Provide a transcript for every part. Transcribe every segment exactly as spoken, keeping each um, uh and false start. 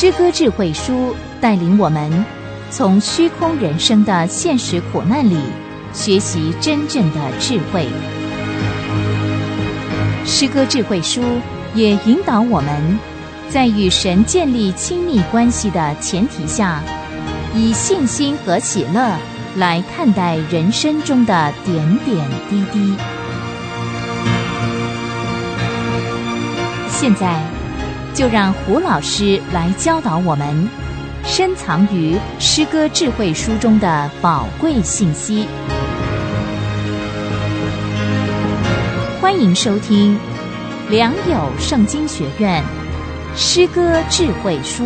诗歌智慧书带领我们从虚空人生的现实苦难里学习真正的智慧。诗歌智慧书也引导我们在与神建立亲密关系的前提下，以信心和喜乐来看待人生中的点点滴滴。现在就让胡老师来教导我们深藏于诗歌智慧书中的宝贵信息。欢迎收听良友圣经学院诗歌智慧书。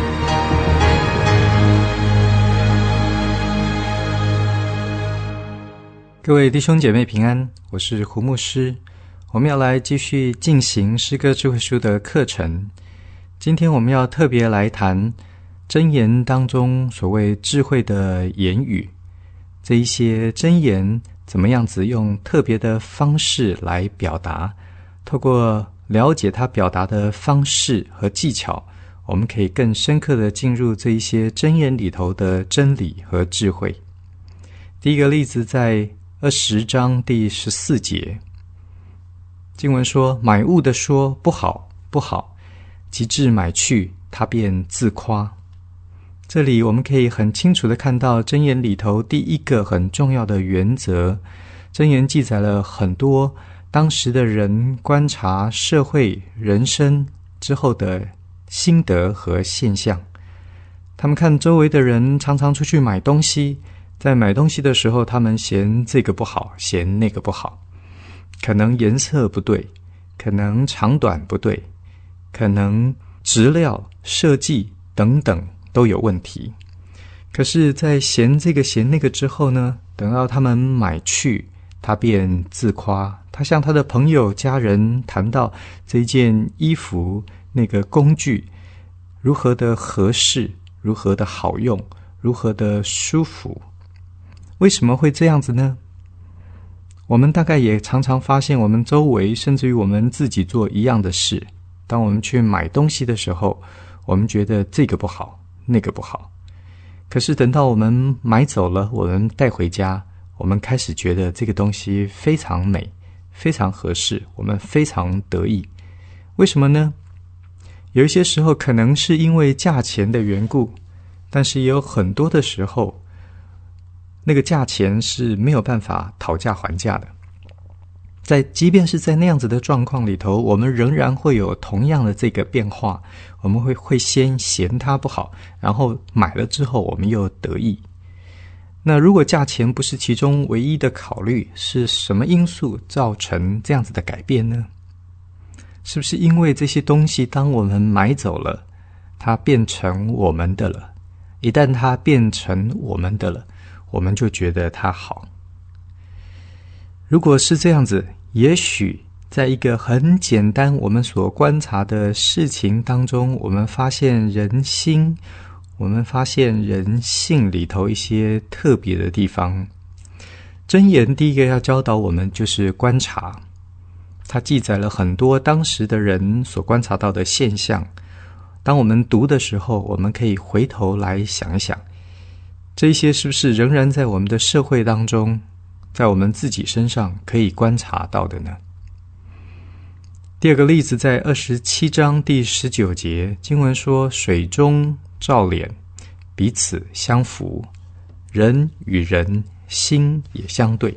各位弟兄姐妹平安，我是胡牧师。我们要来继续进行诗歌智慧书的课程。今天我们要特别来谈箴言当中所谓智慧的言语，这一些箴言怎么样子用特别的方式来表达，透过了解它表达的方式和技巧，我们可以更深刻的进入这一些箴言里头的真理和智慧。第一个例子在二十章第十四节，经文说，买物的说不好不好，及至买去，他便自夸。这里我们可以很清楚地看到箴言里头第一个很重要的原则。箴言记载了很多当时的人观察社会人生之后的心得和现象。他们看周围的人常常出去买东西，在买东西的时候，他们嫌这个不好，嫌那个不好，可能颜色不对，可能长短不对，可能质料设计等等都有问题。可是在嫌这个嫌那个之后呢，等到他们买去，他便自夸，他向他的朋友家人谈到这件衣服那个工具如何的合适，如何的好用，如何的舒服。为什么会这样子呢？我们大概也常常发现，我们周围甚至于我们自己做一样的事。当我们去买东西的时候，我们觉得这个不好，那个不好。可是等到我们买走了，我们带回家，我们开始觉得这个东西非常美，非常合适，我们非常得意。为什么呢？有一些时候可能是因为价钱的缘故，但是也有很多的时候，那个价钱是没有办法讨价还价的。在即便是在那样子的状况里头，我们仍然会有同样的这个变化，我们会会先嫌它不好，然后买了之后我们又得意。那如果价钱不是其中唯一的考虑，是什么因素造成这样子的改变呢？是不是因为这些东西当我们买走了，它变成我们的了，一旦它变成我们的了，我们就觉得它好。如果是这样子，也许在一个很简单我们所观察的事情当中，我们发现人心，我们发现人性里头一些特别的地方。箴言第一个要教导我们就是观察，它记载了很多当时的人所观察到的现象。当我们读的时候，我们可以回头来想一想，这一些是不是仍然在我们的社会当中，在我们自己身上可以观察到的呢？第二个例子在二十七章第十九节，经文说，水中照脸，彼此相符，人与人心也相对。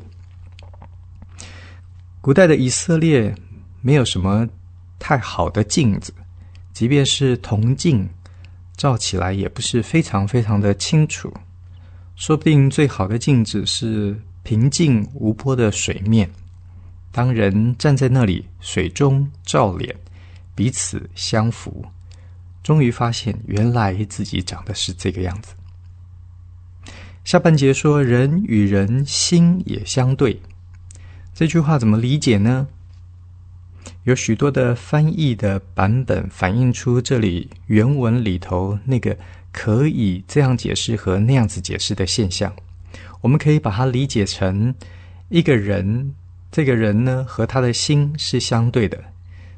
古代的以色列没有什么太好的镜子，即便是铜镜照起来也不是非常非常的清楚，说不定最好的镜子是平静无波的水面。当人站在那里，水中照脸，彼此相符，终于发现原来自己长得是这个样子。下半节说，人与人心也相对。这句话怎么理解呢？有许多的翻译的版本反映出这里原文里头那个可以这样解释和那样子解释的现象。我们可以把它理解成一个人，这个人呢和他的心是相对的，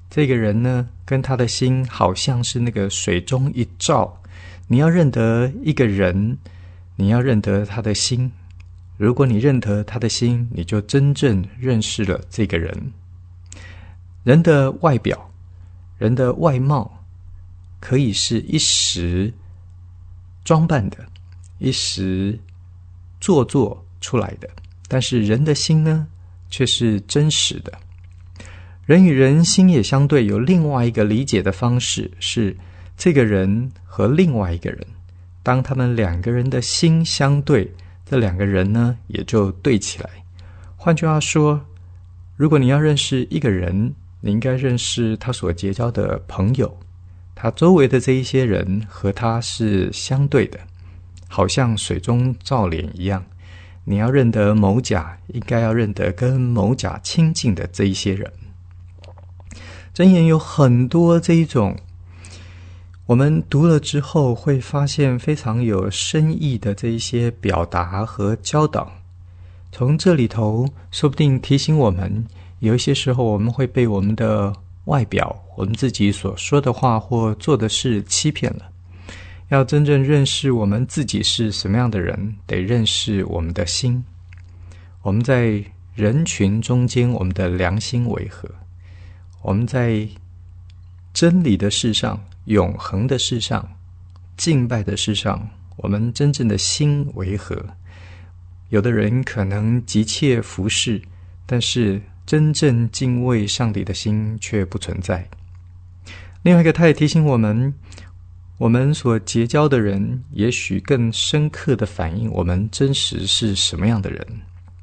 这个人呢，跟他的心好像是那个水中一照。你要认得一个人，你要认得他的心。如果你认得他的心，你就真正认识了这个人。人的外表，人的外貌，可以是一时装扮的，一时做作出来的，但是人的心呢，却是真实的。人与人心也相对，有另外一个理解的方式，是这个人和另外一个人，当他们两个人的心相对，这两个人呢也就对起来。换句话说，如果你要认识一个人，你应该认识他所结交的朋友，他周围的这一些人和他是相对的，好像水中照脸一样。你要认得某甲，应该要认得跟某甲亲近的这一些人。箴言有很多这一种，我们读了之后会发现非常有深意的这一些表达和教导。从这里头说不定提醒我们，有一些时候我们会被我们的外表，我们自己所说的话或做的事欺骗了。要真正认识我们自己是什么样的人，得认识我们的心。我们在人群中间，我们的良心为何？我们在真理的事上，永恒的事上，敬拜的事上，我们真正的心为何？有的人可能急切服侍，但是真正敬畏上帝的心却不存在。另外一个，他也提醒我们，我们所结交的人也许更深刻地反映我们真实是什么样的人。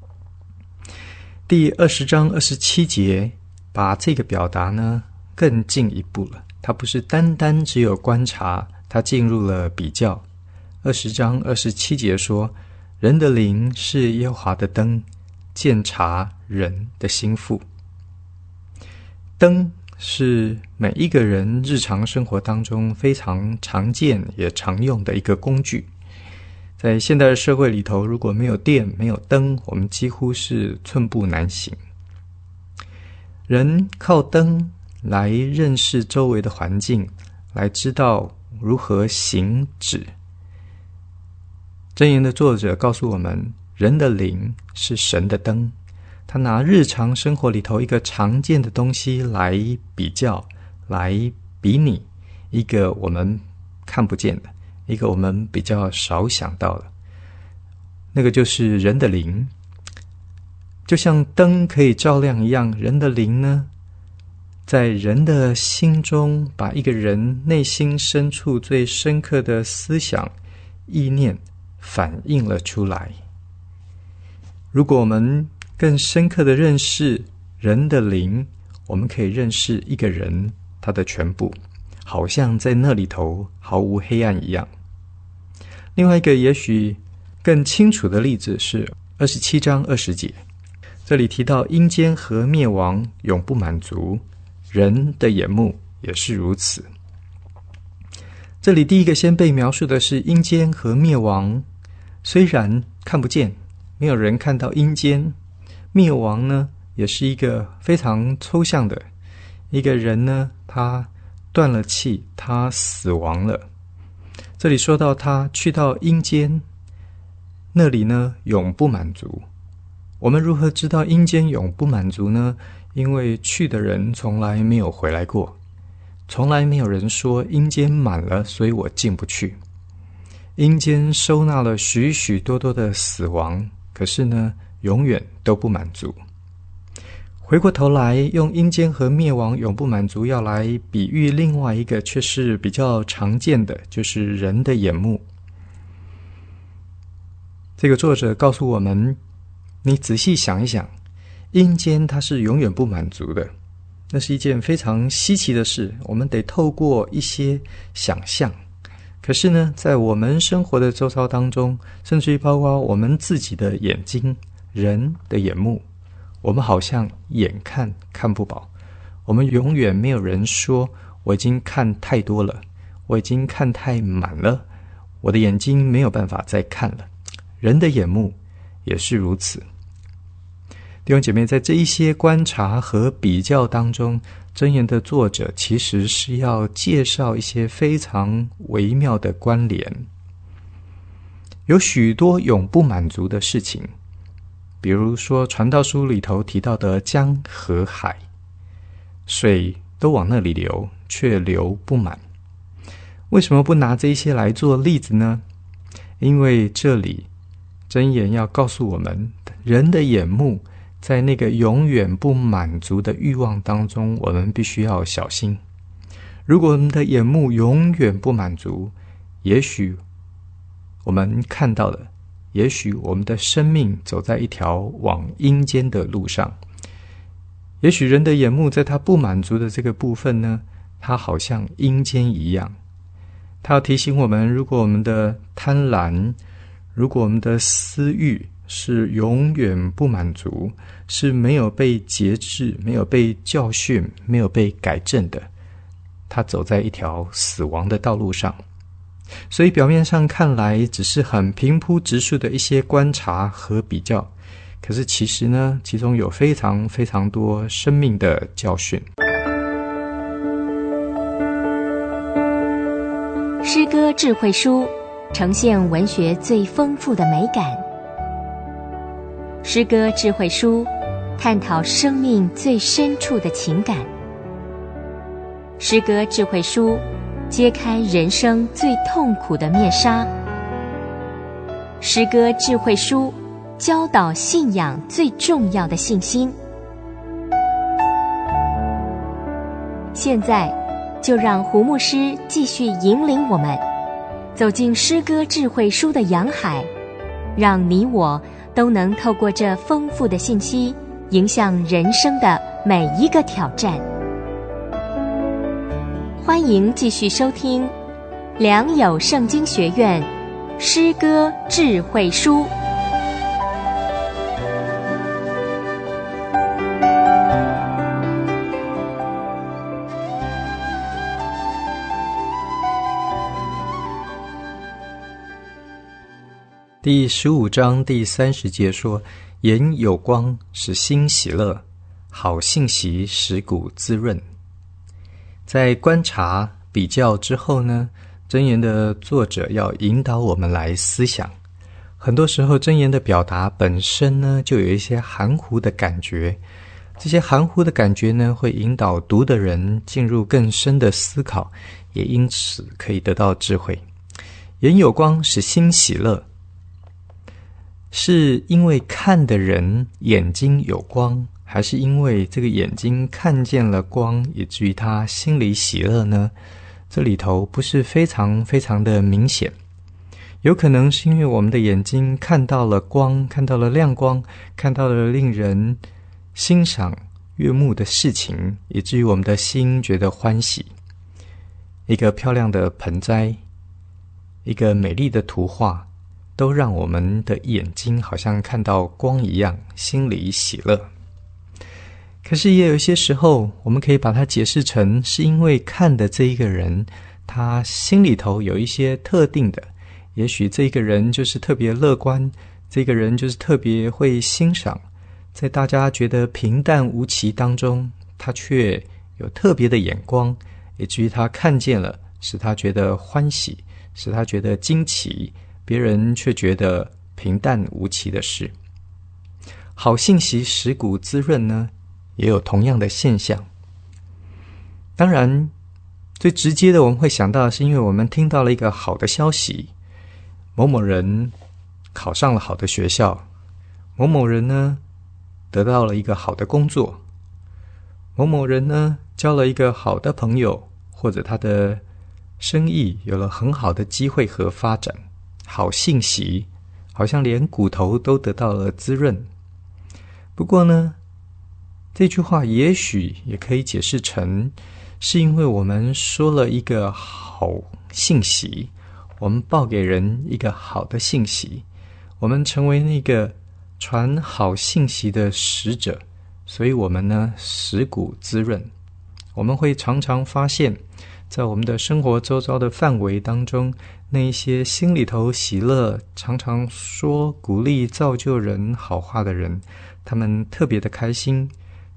第二十章二十七节把这个表达呢更进一步了，它不是单单只有观察，它进入了比较。二十章二十七节说，人的灵是耶和华的灯，鉴察人的心腹。灯是每一个人日常生活当中非常常见也常用的一个工具。在现代的社会里头，如果没有电没有灯，我们几乎是寸步难行。人靠灯来认识周围的环境，来知道如何行止。箴言的作者告诉我们，人的灵是神的灯，他拿日常生活里头一个常见的东西来比较，来比拟一个我们看不见的，一个我们比较少想到的，那个就是人的灵。就像灯可以照亮一样，人的灵呢，在人的心中把一个人内心深处最深刻的思想意念反映了出来。如果我们更深刻的认识人的灵，我们可以认识一个人他的全部，好像在那里头毫无黑暗一样。另外一个也许更清楚的例子是二十七章二十节，这里提到阴间和灭亡永不满足，人的眼目也是如此。这里第一个先被描述的是阴间和灭亡，虽然看不见，没有人看到阴间，灭亡呢也是一个非常抽象的，一个人呢他断了气，他死亡了。这里说到他去到阴间，那里呢永不满足。我们如何知道阴间永不满足呢？因为去的人从来没有回来过，从来没有人说阴间满了，所以我进不去。阴间收纳了许许多多的死亡，可是呢永远都不满足。回过头来用阴间和灭亡永不满足要来比喻另外一个却是比较常见的，就是人的眼目。这个作者告诉我们，你仔细想一想，阴间它是永远不满足的，那是一件非常稀奇的事，我们得透过一些想象。可是呢，在我们生活的周遭当中，甚至于包括我们自己的眼睛，人的眼目，我们好像眼看看不饱。我们永远没有人说我已经看太多了，我已经看太满了，我的眼睛没有办法再看了。人的眼目也是如此。弟兄姐妹，在这一些观察和比较当中， 箴言的作者其实是要介绍一些非常微妙的关联。有许多永不满足的事情，比如说传道书里头提到的江河海，水都往那里流，却流不满。为什么不拿这些来做例子呢？因为这里箴言要告诉我们，人的眼目在那个永远不满足的欲望当中，我们必须要小心。如果我们的眼目永远不满足，也许我们看到了，也许我们的生命走在一条往阴间的路上。也许人的眼目在他不满足的这个部分呢，他好像阴间一样。他要提醒我们，如果我们的贪婪，如果我们的私欲是永远不满足，是没有被节制，没有被教训，没有被改正的，他走在一条死亡的道路上。所以表面上看来只是很平铺直述的一些观察和比较，可是其实呢，其中有非常非常多生命的教训。 诗歌智慧书呈现文学最丰富的美感。诗歌智慧书探讨生命最深处的情感。诗歌智慧书揭开人生最痛苦的面纱。诗歌智慧书教导信仰最重要的信心。现在就让胡牧师继续引领我们走进诗歌智慧书的洋海，让你我都能透过这丰富的信息，迎向人生的每一个挑战。欢迎继续收听良友圣经学院诗歌智慧书。 第十五章第三十节说，眼有光使心喜乐，好信息使骨滋润。在观察比较之后呢，箴言的作者要引导我们来思想。很多时候箴言的表达本身呢，就有一些含糊的感觉，这些含糊的感觉呢，会引导读的人进入更深的思考，也因此可以得到智慧。眼有光使心喜乐，是因为看的人眼睛有光，还是因为这个眼睛看见了光，以至于他心里喜乐呢？这里头不是非常非常的明显。有可能是因为我们的眼睛看到了光，看到了亮光，看到了令人欣赏悦目的事情，以至于我们的心觉得欢喜。一个漂亮的盆栽，一个美丽的图画，都让我们的眼睛好像看到光一样，心里喜乐。可是也有一些时候，我们可以把它解释成是因为看的这一个人，他心里头有一些特定的，也许这个人就是特别乐观，这个人就是特别会欣赏，在大家觉得平淡无奇当中，他却有特别的眼光，以至于他看见了，使他觉得欢喜，使他觉得惊奇，别人却觉得平淡无奇的事。好信息使骨滋润呢，也有同样的现象。当然最直接的我们会想到的是，因为我们听到了一个好的消息，某某人考上了好的学校，某某人呢得到了一个好的工作，某某人呢交了一个好的朋友，或者他的生意有了很好的机会和发展。好信息好像连骨头都得到了滋润。不过呢，这句话也许也可以解释成是因为我们说了一个好信息，我们报给人一个好的信息，我们成为那个传好信息的使者，所以我们呢使骨滋润。我们会常常发现，在我们的生活周遭的范围当中，那一些心里头喜乐，常常说鼓励造就人好话的人，他们特别的开心，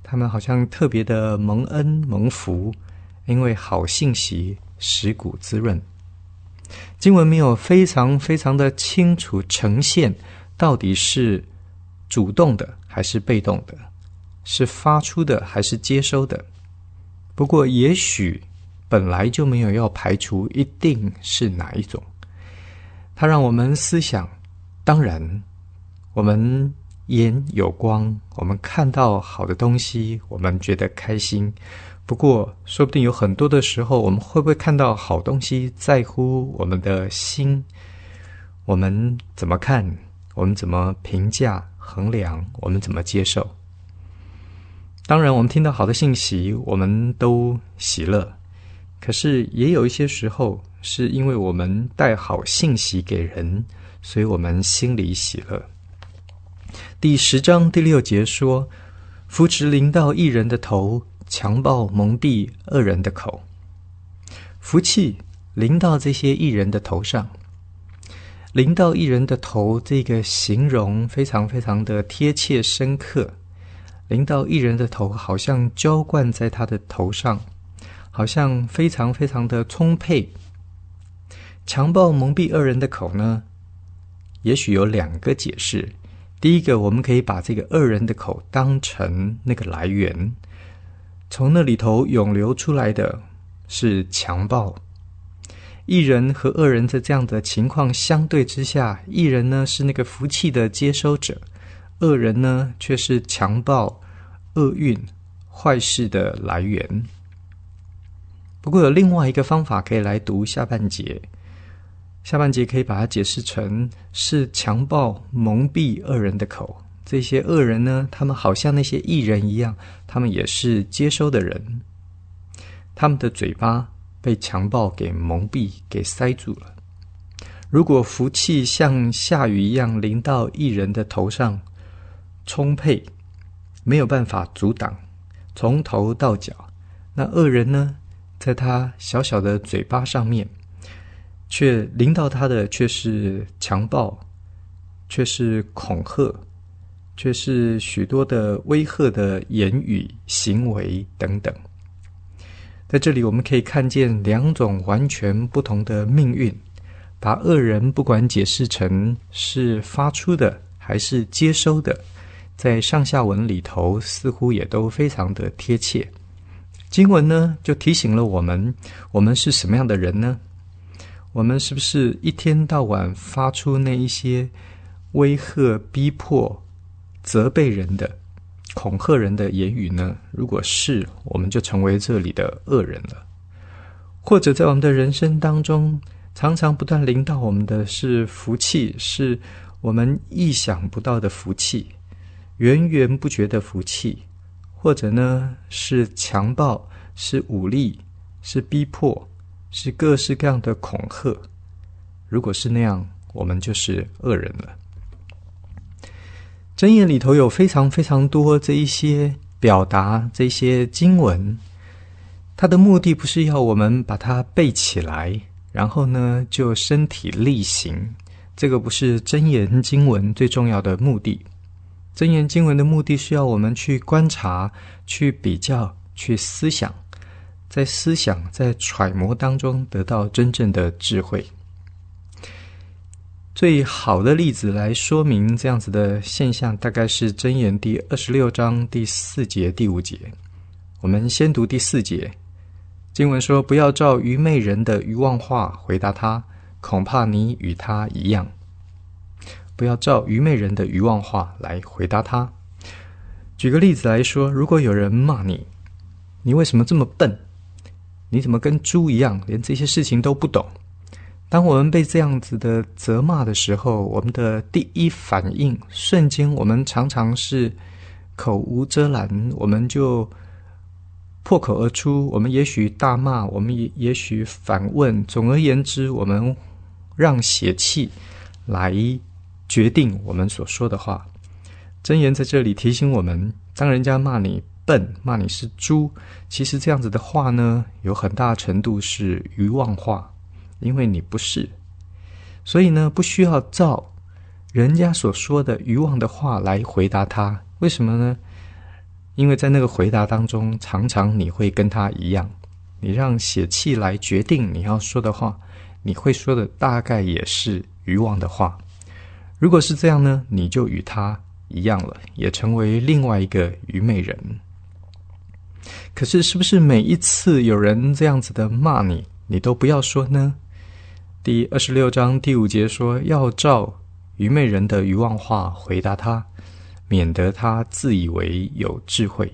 他们好像特别的蒙恩蒙福，因为好信息使骨滋润。经文没有非常非常的清楚呈现到底是主动的还是被动的，是发出的还是接收的。不过也许本来就没有要排除一定是哪一种。它让我们思想，当然我们眼有光，我们看到好的东西，我们觉得开心。不过说不定有很多的时候，我们会不会看到好东西在乎我们的心，我们怎么看，我们怎么评价衡量，我们怎么接受。当然我们听到好的信息，我们都喜乐，可是也有一些时候是因为我们带好信息给人，所以我们心里喜乐。第十章第六节说，扶持临到义人的头，强暴蒙蔽恶人的口。福气临到这些义人的头上，临到义人的头，这个形容非常非常的贴切深刻。临到义人的头，好像浇灌在他的头上，好像非常非常的充沛。强暴蒙蔽恶人的口呢，也许有两个解释。第一个，我们可以把这个恶人的口当成那个来源，从那里头涌流出来的是强暴。义人和恶人在这样的情况相对之下，义人呢是那个福气的接收者，恶人呢却是强暴、厄运、坏事的来源。不过有另外一个方法可以来读下半节，下半节可以把它解释成是强暴蒙蔽恶人的口。这些恶人呢，他们好像那些义人一样，他们也是接收的人，他们的嘴巴被强暴给蒙蔽，给塞住了。如果福气像下雨一样淋到义人的头上，充沛，没有办法阻挡，从头到脚，那恶人呢，在他小小的嘴巴上面，却临到他的却是强暴，却是恐吓，却是许多的威吓的言语行为等等。在这里我们可以看见两种完全不同的命运，把恶人不管解释成是发出的还是接收的，在上下文里头似乎也都非常的贴切。经文呢就提醒了我们，我们是什么样的人呢？我们是不是一天到晚发出那一些威吓、逼迫、责备人的、恐吓人的言语呢？如果是，我们就成为这里的恶人了。或者在我们的人生当中，常常不断临到我们的是福气，是我们意想不到的福气，源源不绝的福气，或者呢是强暴，是武力，是逼迫，是各式各样的恐吓。如果是那样，我们就是恶人了。箴言里头有非常非常多这一些表达，这些经文，它的目的不是要我们把它背起来，然后呢就身体力行，这个不是箴言经文最重要的目的。箴言经文的目的是要我们去观察，去比较，去思想，在思想在揣摩当中得到真正的智慧。最好的例子来说明这样子的现象，大概是箴言第二十六章第四节第五节。我们先读第四节，经文说，不要照愚昧人的愚妄话回答他，恐怕你与他一样。不要照愚昧人的愚妄话来回答他。举个例子来说，如果有人骂你，你为什么这么笨？你怎么跟猪一样，连这些事情都不懂？当我们被这样子的责骂的时候，我们的第一反应，瞬间我们常常是口无遮拦，我们就破口而出，我们也许大骂，我们也也许反问，总而言之，我们让血气来决定我们所说的话。箴言在这里提醒我们，当人家骂你笨，骂你是猪，其实这样子的话呢，有很大程度是愚妄话，因为你不是。所以呢，不需要照人家所说的愚妄的话来回答他。为什么呢？ 因为在那个回答当中，常常你会跟他一样，你让血气来决定你要说的话，你会说的大概也是愚妄的话。如果是这样呢，你就与他一样了，也成为另外一个愚昧人。可是是不是每一次有人这样子的骂你，你都不要说呢？第二十六章第五节说，要照愚昧人的愚妄话回答他，免得他自以为有智慧。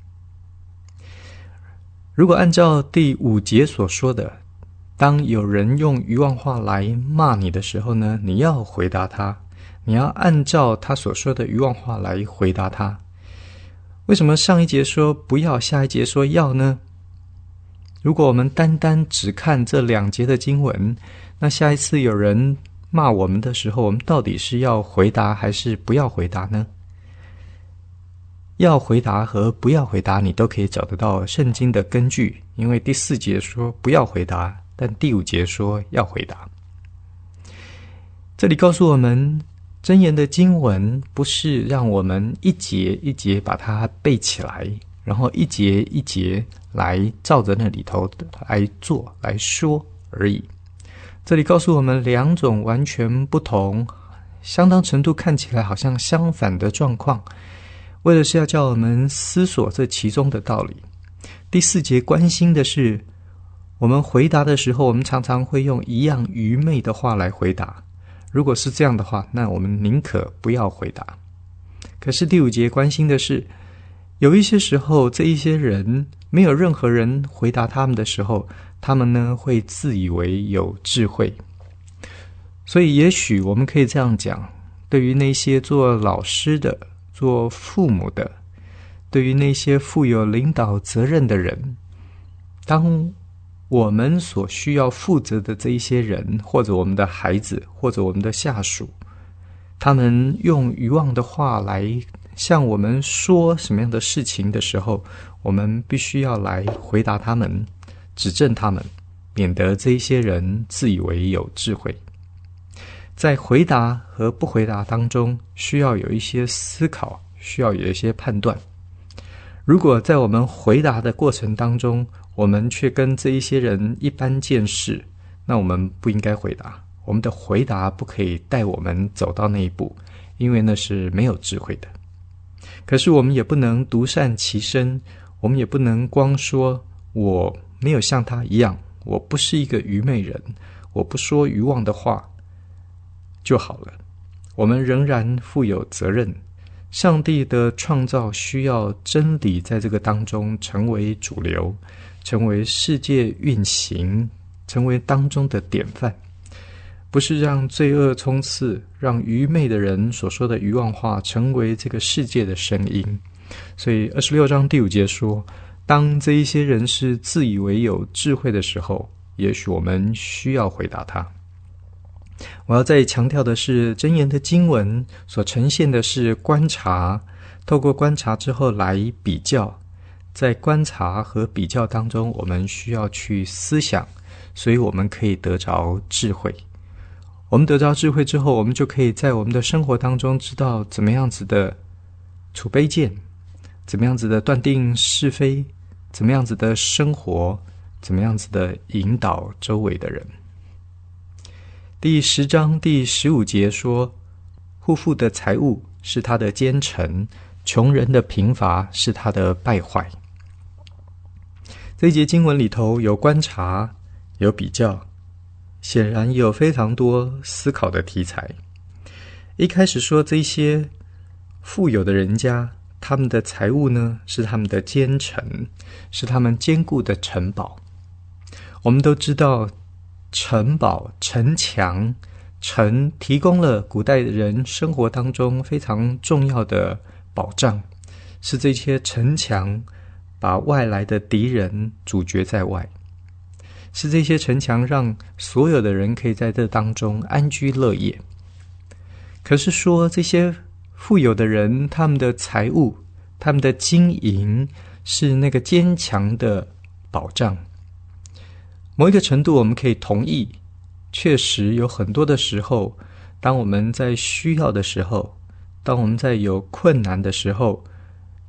如果按照第五节所说的，当有人用愚妄话来骂你的时候呢，你要回答他，你要按照他所说的愚妄话来回答他。为什么上一节说不要，下一节说要呢？如果我们单单只看这两节的经文，那下一次有人骂我们的时候，我们到底是要回答还是不要回答呢？要回答和不要回答，你都可以找得到圣经的根据，因为第四节说不要回答，但第五节说要回答。这里告诉我们，箴言的经文不是让我们一节一节把它背起来，然后一节一节来照着那里头来做来说而已。这里告诉我们两种完全不同，相当程度看起来好像相反的状况，为的是要叫我们思索这其中的道理。第四节关心的是，我们回答的时候，我们常常会用一样愚昧的话来回答。如果是这样的话，那我们宁可不要回答。可是第五节关心的是，有一些时候，这一些人没有任何人回答他们的时候，他们呢会自以为有智慧。所以也许我们可以这样讲，对于那些做老师的、做父母的，对于那些负有领导责任的人，当我们所需要负责的这一些人，或者我们的孩子，或者我们的下属，他们用愚妄的话来向我们说什么样的事情的时候，我们必须要来回答他们，指正他们，免得这一些人自以为有智慧。在回答和不回答当中，需要有一些思考，需要有一些判断。如果在我们回答的过程当中，我们却跟这一些人一般见识，那我们不应该回答。我们的回答不可以带我们走到那一步，因为那是没有智慧的。可是我们也不能独善其身，我们也不能光说我没有像他一样，我不是一个愚昧人，我不说愚妄的话就好了。我们仍然负有责任，上帝的创造需要真理在这个当中成为主流，成为世界运行，成为当中的典范，不是让罪恶冲刺，让愚昧的人所说的愚妄话成为这个世界的声音。所以二十六章第五节说，当这一些人是自以为有智慧的时候，也许我们需要回答他。我要再强调的是，箴言的经文所呈现的是观察，透过观察之后来比较，在观察和比较当中，我们需要去思想，所以我们可以得着智慧。我们得着智慧之后，我们就可以在我们的生活当中知道怎么样子的处卑贱，怎么样子的断定是非，怎么样子的生活，怎么样子的引导周围的人。第十章第十五节说，户妇的财物是他的奸臣，穷人的贫乏是他的败坏。这一节经文里头有观察，有比较，显然有非常多思考的题材。一开始说这些富有的人家，他们的财物呢是他们的奸臣，是他们坚固的城堡。我们都知道城堡、城墙，城提供了古代人生活当中非常重要的保障，是这些城墙把外来的敌人阻绝在外，是这些城墙让所有的人可以在这当中安居乐业。可是说这些富有的人，他们的财物，他们的金银是那个坚强的保障。某一个程度我们可以同意，确实有很多的时候，当我们在需要的时候，当我们在有困难的时候，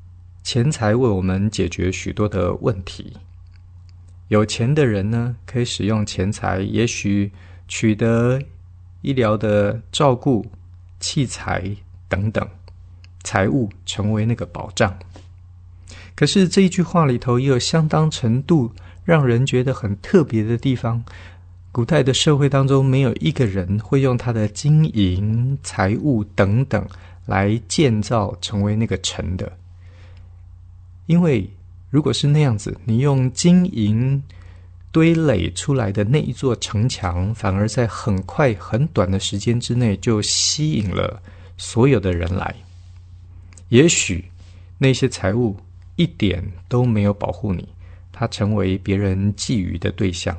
钱财为我们解决许多的问题。有钱的人呢，可以使用钱财，也许取得医疗的照顾、器材等等，财物成为那个保障。可是这一句话里头也有相当程度让人觉得很特别的地方。古代的社会当中，没有一个人会用他的金银财物等等来建造成为那个城的。因为如果是那样子，你用金银堆垒出来的那一座城墙，反而在很快很短的时间之内就吸引了所有的人来。也许那些财物一点都没有保护你，它成为别人觊觎的对象。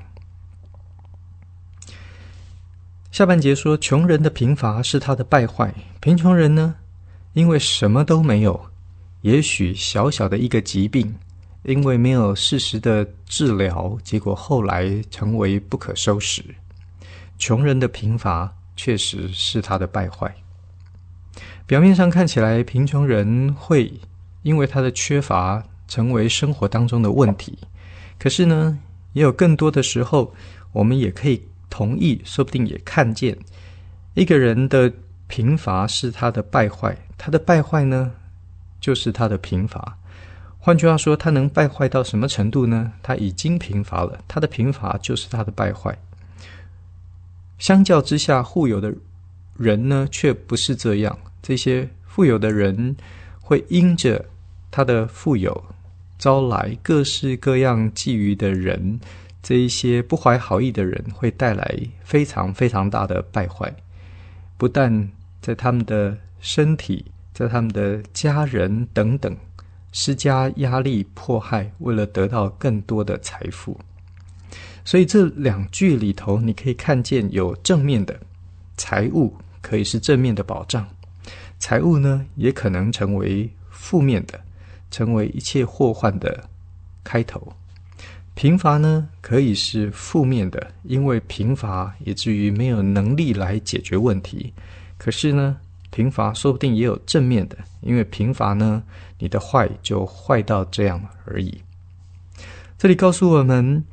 下半节说，穷人的贫乏是他的败坏。贫穷人呢，因为什么都没有，也许小小的一个疾病，因为没有适时的治疗，结果后来成为不可收拾。穷人的贫乏确实是他的败坏。表面上看起来，贫穷人会因为他的缺乏成为生活当中的问题，可是呢，也有更多的时候，我们也可以同意，说不定也看见一个人的贫乏是他的败坏，他的败坏呢，就是他的贫乏。换句话说，他能败坏到什么程度呢？他已经贫乏了，他的贫乏就是他的败坏。相较之下，富有的人呢，却不是这样。这些富有的人会因着他的富有，招来各式各样觊觎的人，这一些不怀好意的人，会带来非常非常大的败坏。不但在他们的身体，在他们的家人等等施加压力迫害，为了得到更多的财富。所以这两句里头，你可以看见有正面的财物可以是正面的保障，财物呢也可能成为负面的，成为一切祸患的开头。贫乏呢可以是负面的，因为贫乏以至于没有能力来解决问题。可是呢，贫乏说不定也有正面的，因为贫乏呢，你的坏就坏到这样而已。这里告诉我们，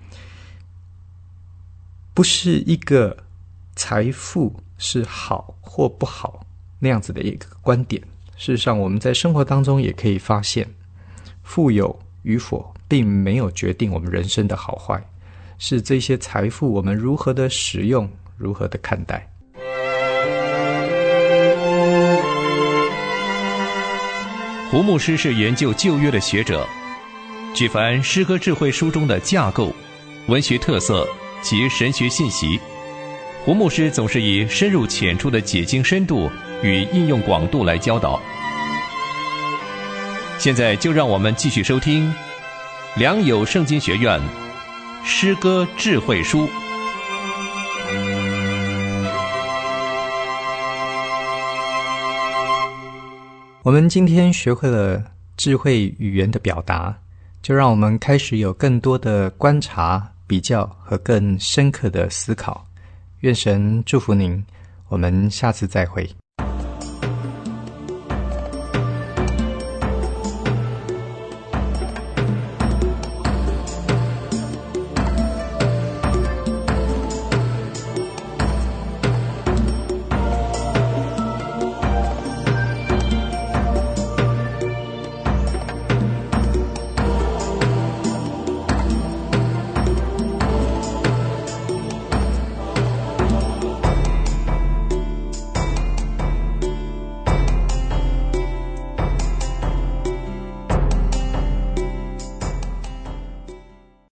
不是一个财富是好或不好那样子的一个观点。事实上，我们在生活当中也可以发现，富有与否并没有决定我们人生的好坏，是这些财富我们如何的使用，如何的看待。 胡牧师是研究旧约的学者，举凡诗歌智慧书中的架构、文学特色及神学信息，胡牧师总是以深入浅出的解经深度与应用广度来教导。现在就让我们继续收听良友圣经学院诗歌智慧书。 我们今天学会了智慧语言的表达，就让我们开始有更多的观察、比较和更深刻的思考。愿神祝福您，我们下次再会。